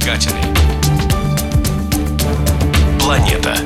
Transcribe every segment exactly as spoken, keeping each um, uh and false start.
Искатели. Планета.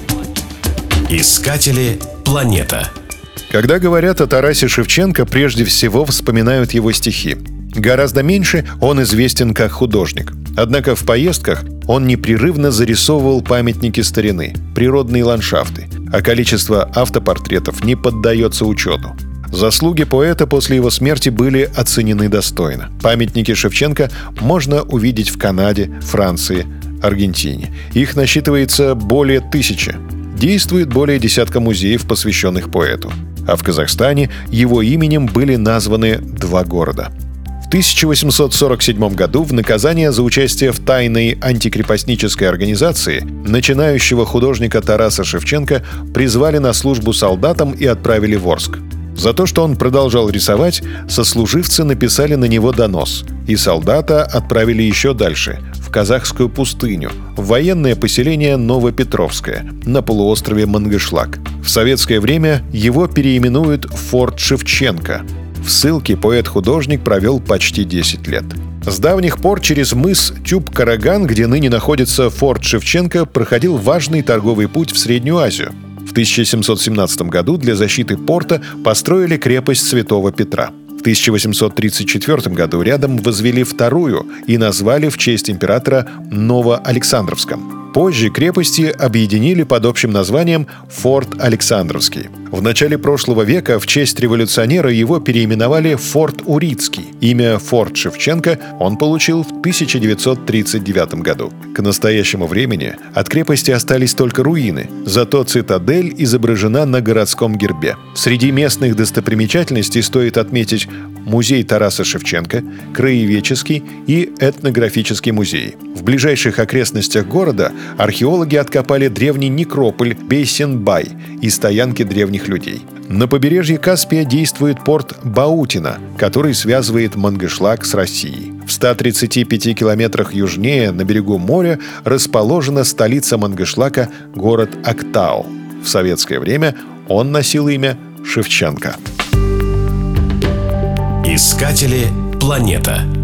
Искатели. Планета. Когда говорят о Тарасе Шевченко, прежде всего вспоминают его стихи. Гораздо меньше он известен как художник. Однако в поездках он непрерывно зарисовывал памятники старины, природные ландшафты, а количество автопортретов не поддается учету. Заслуги поэта после его смерти были оценены достойно. Памятники Шевченко можно увидеть в Канаде, Франции, Аргентине. Их насчитывается более тысячи. Действует более десятка музеев, посвященных поэту. А в Казахстане его именем были названы два города. В тысяча восемьсот сорок седьмом году в наказание за участие в тайной антикрепостнической организации начинающего художника Тараса Шевченко призвали на службу солдатам и отправили в Орск. За то, что он продолжал рисовать, сослуживцы написали на него донос, и солдата отправили еще дальше, в казахскую пустыню, в военное поселение Новопетровское на полуострове Мангышлак. В советское время его переименуют в Форт Шевченко. В ссылке поэт-художник провел почти десять лет. С давних пор через мыс Тюб-Караган, где ныне находится Форт Шевченко, проходил важный торговый путь в Среднюю Азию. В тысяча семьсот семнадцатом году для защиты порта построили крепость Святого Петра. В тысяча восемьсот тридцать четвёртом году рядом возвели вторую и назвали в честь императора Новоалександровском. Позже крепости объединили под общим названием Форт Александровский. В начале прошлого века в честь революционера его переименовали Форт Урицкий. Имя Форт Шевченко он получил в тысяча девятьсот тридцать девятом году. К настоящему времени от крепости остались только руины, зато цитадель изображена на городском гербе. Среди местных достопримечательностей стоит отметить музей Тараса Шевченко, краеведческий и этнографический музей. В ближайших окрестностях города археологи откопали древний некрополь Бейсенбай и стоянки древних людей. На побережье Каспия действует порт Баутино, который связывает Мангышлак с Россией. В ста тридцати пяти километрах южнее, на берегу моря, расположена столица Мангышлака, город Актау. В советское время он носил имя Шевченко. Искатели. Планета.